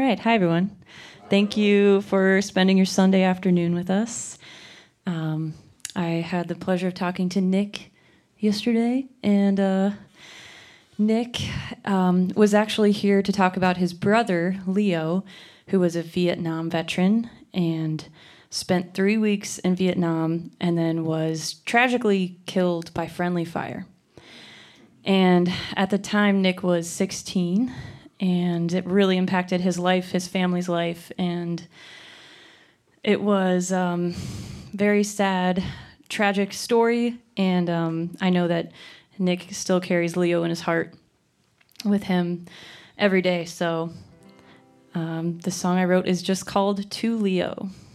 right. Hi, everyone. Thank you for spending your Sunday afternoon with us. I had the pleasure of talking to Nick yesterday, and Nick was actually here to talk about his brother, Leo, who was a Vietnam veteran and spent 3 weeks in Vietnam and then was tragically killed by friendly fire. And at the time, Nick was 16, and it really impacted his life, his family's life, and it was very sad, tragic story, and I know that Nick still carries Leo in his heart with him every day, so the song I wrote is just called To Leo.